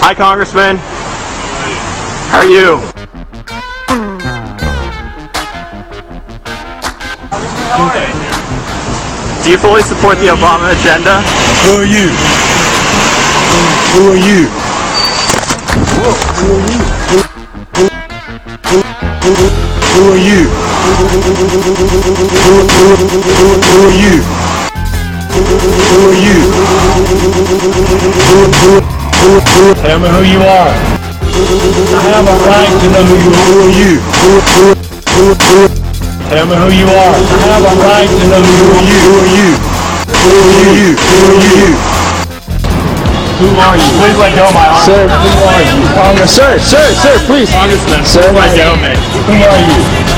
Hi, Congressman. How are you? Do you fully support the Obama agenda? Who are you? Who are you? Who are you? Who are you? Who are you? Who are you? Tell me who you are. I have a right to know who you are. Who are you? Tell me who you are. I have a right to know who are you. Who are you? Who are you? Who are you? Who are you? Please let go of my arm. Sir, Who are you? sir, please. Congressman, Sir, let go of me. who are you?